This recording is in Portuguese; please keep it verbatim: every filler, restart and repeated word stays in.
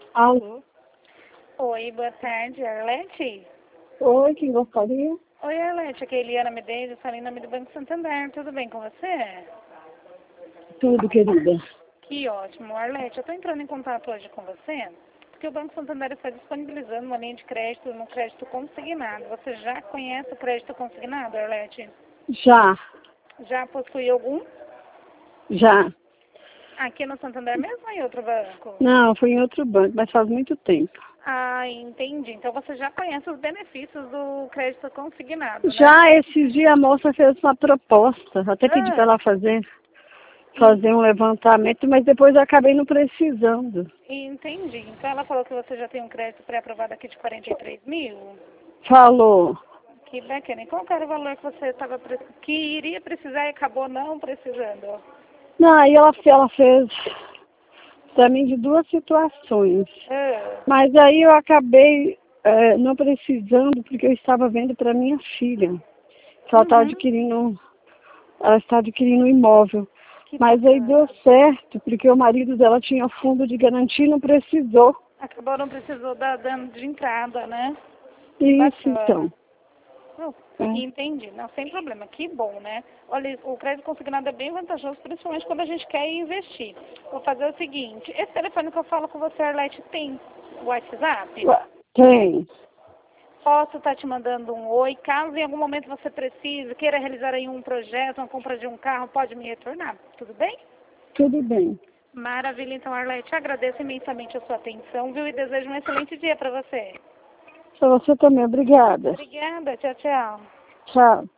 Alô? Oi, boa tarde, Arlete? Oi, quem gostaria? Oi, Arlete, aqui é Eliana Medeiros, falei em nome do Banco Santander, tudo bem com você? Tudo, querida. Que ótimo, Arlete, eu estou entrando em contato hoje com você, porque o Banco Santander está disponibilizando uma linha de crédito no crédito consignado. Você já conhece o crédito consignado, Arlete? Já, Já possui algum? já. Aqui no Santander mesmo ou em outro banco? Não, foi em outro banco, mas faz muito tempo. Ah, entendi. Então você já conhece os benefícios do crédito consignado, né? Já esses dias a moça fez uma proposta, até pedi para Ah, ela fazer, fazer um levantamento, mas depois eu acabei não precisando. entendi. Então ela falou que você já tem um crédito pré-aprovado aqui de quarenta e três mil? Falou. Que bacana. E qual que era o valor que você estava que iria precisar e acabou não precisando? Não, aí ela, ela fez para mim de duas situações. Ah, Mas aí eu acabei eh, não precisando porque eu estava vendo para minha filha. Que ela está uhum. adquirindo, ela está adquirindo um imóvel. Que Mas aí bacana. deu certo, porque o marido dela tinha fundo de garantia e não precisou. Acabou não precisou dar dano de entrada, né? Que Isso, bacana. então. Oh, É. entendi. Não, sem problema. Que bom, né? Olha, o crédito consignado é bem vantajoso, principalmente quando a gente quer investir. Vou fazer o seguinte. Esse telefone que eu falo com você, Arlete, tem WhatsApp? Ué, tem. Posso estar te mandando um oi. Caso em algum momento você precise, queira realizar aí um projeto, uma compra de um carro, pode me retornar. Tudo bem? Tudo bem. Maravilha. Então, Arlete, agradeço imensamente a sua atenção, viu? E desejo um excelente dia para você. Para você também, obrigada. Obrigada. Tchau, tchau. Tchau.